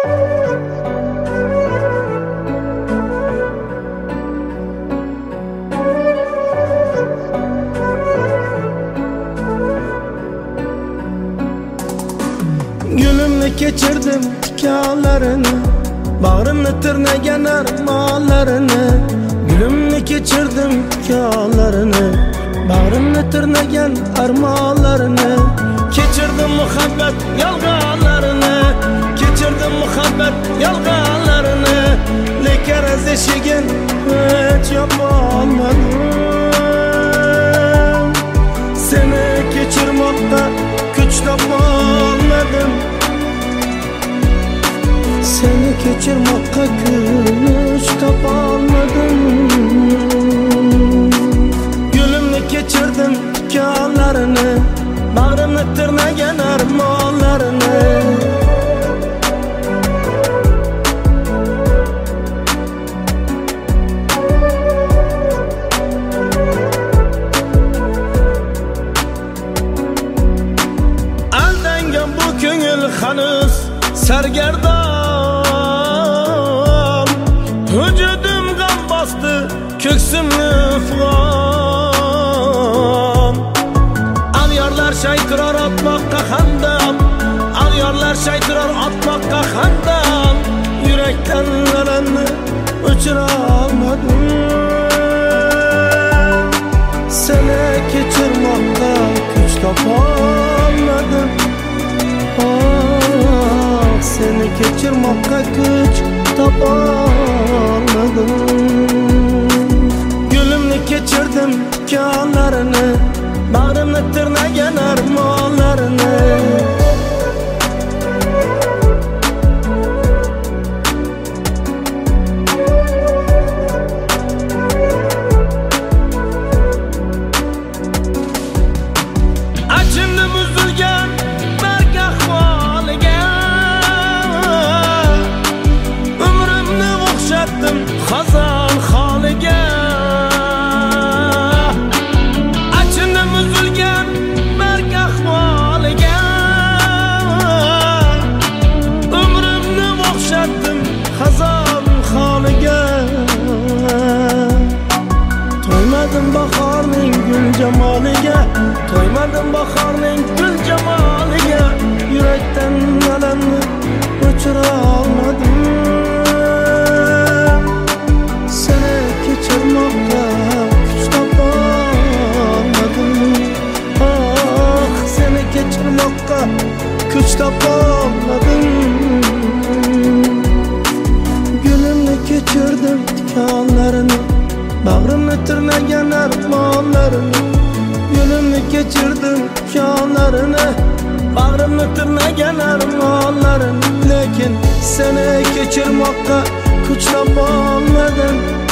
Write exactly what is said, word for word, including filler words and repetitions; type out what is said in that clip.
Gülümni keçirdim tikanlarını, bağrımni tirnagan armonlarini. Gülümni keçirdim tikanlarını, bağrımni tirnagan armonlarini. Keçirdim muhabbet yalg'onlarini, keçirdim muhabbet yalg'onlarini. Lekin azishigin hech yopolmadim. Seni kechirmoqqa kuch topolmadim. Seni kechirmoqqa kuch topolmadim. Gülümni kechirdim tikanlarini, bağrımni tirnagan armonlarini. Aldangan bu ko'ngil hanuz sargardon, vücudum g'am bosdi, ko'ksimni ifg'on. Al yorlar shaytirar otmoqqa handam, al yorlar shaytirar otmoqqa handam. Yurakdan alamni o'chira olmadim. Seni kechirmoqqa kuch topolmadim. Seni kechirmoqqa kuch topolmadim. Gülümni kechirdim tikanlarini, bağrımni tirnagan armonlarini. Achimni buzilgan barg ahvoliga, umrimni o'xshatdim xazon holiga. Achimni buzilgan barg ahvoliga, umrimni o'xshatdim xazon holiga. To'ymadim bahorning gul jamoliga, to'ymadim bahorning gul jamoliga. Yurakdan alamni o'chira olmadim. Seni kechirmoqqa kuch topolmadim. Ah, seni kechirmoqqa kuch topolmadim. Gülümni kechirdim tikanlarini, bağrımni tirnagan armonlarini. Gülümni kechirdim tikanlarini, bağrımni tirnagan armonlarini. Lekin seni kechirmoqqa kuch topolmadim.